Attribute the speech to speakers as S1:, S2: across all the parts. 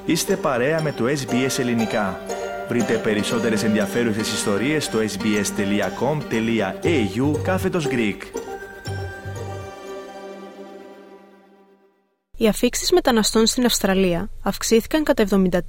S1: Είστε παρέα με το SBS Ελληνικά. Βρείτε περισσότερες ενδιαφέρουσες ιστορίες στο sbs.com.au/Greek.
S2: Οι αφίξεις μεταναστών στην Αυστραλία αυξήθηκαν κατά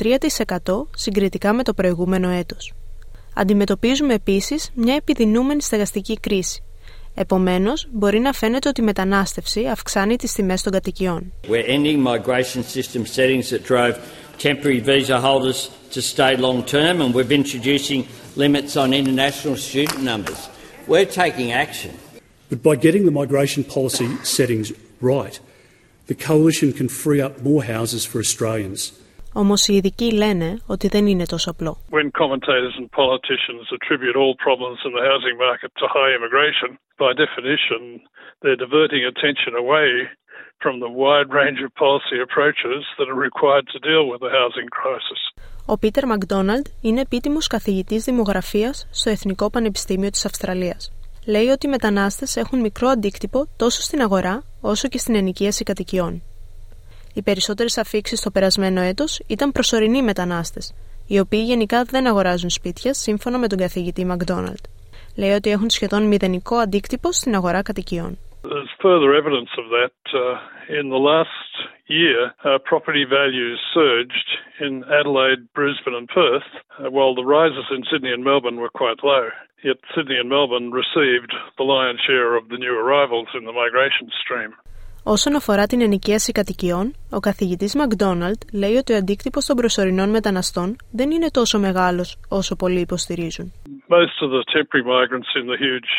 S2: 73% συγκριτικά με το προηγούμενο έτος. Αντιμετωπίζουμε επίσης μια επιδεινούμενη στεγαστική κρίση. Επομένως, μπορεί να φαίνεται ότι η μετανάστευση αυξάνει τις τιμές των κατοικιών.
S3: We're ending migration system settings that drove temporary visa holders to stay long term, and we're introducing limits on international student numbers. We're taking action.
S4: But by getting the migration policy settings right, the coalition can free up more houses for Australians.
S2: Όμως οι ειδικοί λένε ότι δεν είναι τόσο απλό.
S5: When commentators and politicians attribute all problems in the housing market to high immigration, by definition, they're diverting attention away from the wide range of policy approaches that are required to deal with the housing crisis.
S2: Ο Πίτερ Μακδόναλντ είναι επίτιμος καθηγητής δημογραφίας στο Εθνικό Πανεπιστήμιο της Αυστραλίας. Λέει ότι οι μετανάστες έχουν μικρό αντίκτυπο τόσο στην αγορά όσο και στην ενοικίαση κατοικιών. Οι περισσότερες αφίξεις το περασμένο έτος ήταν προσωρινοί μετανάστες, οι οποίοι γενικά δεν αγοράζουν σπίτια, σύμφωνα με τον καθηγητή Μακδόναλντ. Λέει ότι έχουν σχεδόν μηδενικό αντίκτυπο στην αγορά κατοικιών.
S5: There's further evidence of that. In the last year, property values surged in Adelaide, Brisbane and Perth, while the rises in Sydney and Melbourne were quite low. Yet Sydney and Melbourne received the lion's share of the new arrivals in the migration stream.
S2: Όσον αφορά την ενοικίαση κατοικιών, ο καθηγητής Μακδόναλντ λέει ότι ο αντίκτυπος των προσωρινών μεταναστών δεν είναι τόσο μεγάλος όσο πολλοί υποστηρίζουν.
S5: Most of the temporary migrants in the huge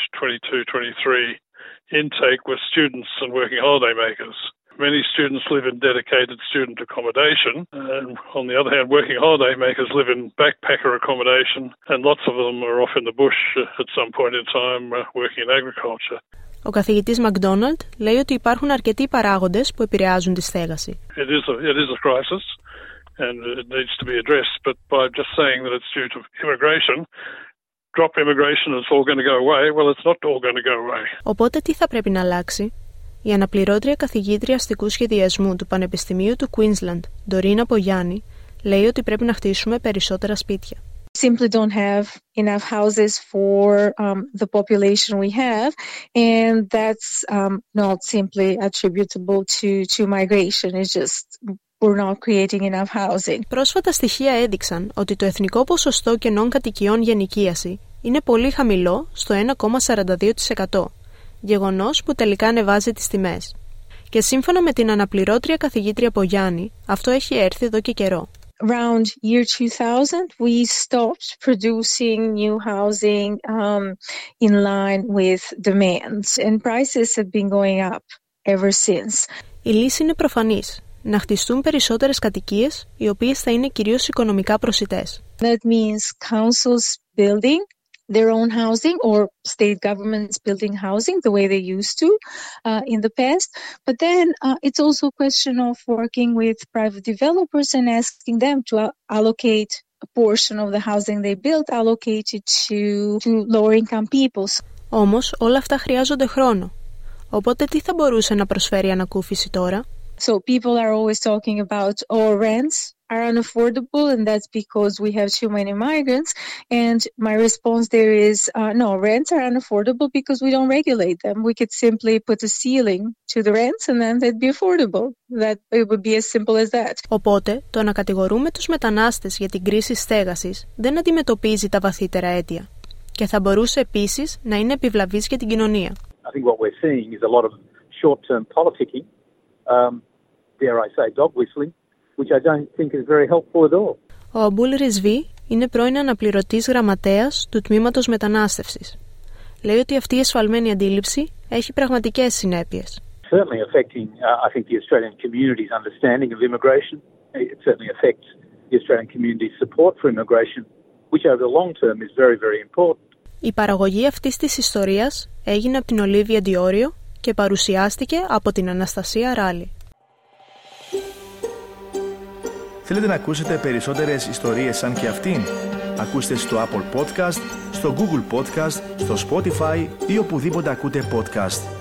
S5: 22-23 intake were students and working holiday makers. Many students live in dedicated student accommodation, and on the other hand, working holiday makers live in backpacker accommodation, and lots of them are off in the bush at some point in time working in agriculture.
S2: Ο καθηγητής Μακδόναλντ λέει ότι υπάρχουν αρκετοί παράγοντες που επηρεάζουν τη στέγαση.
S5: It is a crisis and it needs to be addressed, but by just saying that it's due to immigration, drop immigration and it's all going to go away, well it's not all going to go away.
S2: Οπότε τι θα πρέπει να αλλάξει? Η αναπληρώτρια καθηγήτρια αστικού σχεδιασμού του Πανεπιστημίου του Queensland, Ντορίνα Πογιάννη, λέει ότι πρέπει να χτίσουμε περισσότερα σπίτια.
S6: Simply don't have enough houses for the population we have, and that's not simply attributable to migration. It's just we're not creating enough housing.
S2: Πρόσφατα στοιχεία έδειξαν ότι το εθνικό ποσοστό κενών κατοικιών για ενοικίαση είναι πολύ χαμηλό στο 1,42%, γεγονός που τελικά ανεβάζει τις τιμές. Και σύμφωνα με την αναπληρώτρια καθηγήτρια Πογιάννη, αυτό έχει έρθει εδώ και καιρό.
S6: Around year 2000, we stopped producing new housing in line with demands, and prices have been going up ever since.
S2: Η λύση είναι προφανής. Να χτιστούν περισσότερες κατοικίες, οι οποίες θα είναι κυρίως οικονομικά προσιτές.
S6: That means councils building their own housing or state governments building housing the way they used to in the past. But then it's also a question of working with private developers and asking them to allocate a portion of the housing they built, allocate it to lower income people.
S2: Όμως όλα αυτά χρειάζονται χρόνο. Οπότε τι θα μπορούσε να προσφέρει η ανακούφιση τώρα?
S6: So people are always talking about rents are unaffordable, and that's because we have too many migrants. And my response there is, no, rents are unaffordable because we don't regulate them. We could simply put a ceiling to the rents and then they'd be affordable. That it would be as simple as that.
S2: Οπότε, το να κατηγορούμε τους μετανάστες για την κρίση στέγασης δεν αντιμετωπίζει τα βαθύτερα αίτια. Και θα μπορούσε επίσης να είναι επιβλαβής για την κοινωνία.
S7: I think what we're seeing is a lot of short-term politicking, dare I say dog whistling, which I don't think is very helpful at all.
S2: Ο Αμπούλ Ρισβί είναι πρώην αναπληρωτής γραμματέας του Τμήματος Μετανάστευσης. Λέει ότι αυτή η εσφαλμένη αντίληψη έχει πραγματικές συνέπειες.
S7: Certainly affecting, I think, the Australian community's understanding of immigration. It certainly affects the Australian community's support for immigration, which over the long term is very, very important.
S2: Η παραγωγή αυτής της ιστορίας έγινε από την Ολίβια Διόριο και παρουσιάστηκε από την Αναστασία Ράλη.
S1: Θέλετε να ακούσετε περισσότερες ιστορίες σαν και αυτήν? Ακούστε στο Apple Podcast, στο Google Podcast, στο Spotify ή οπουδήποτε ακούτε podcast.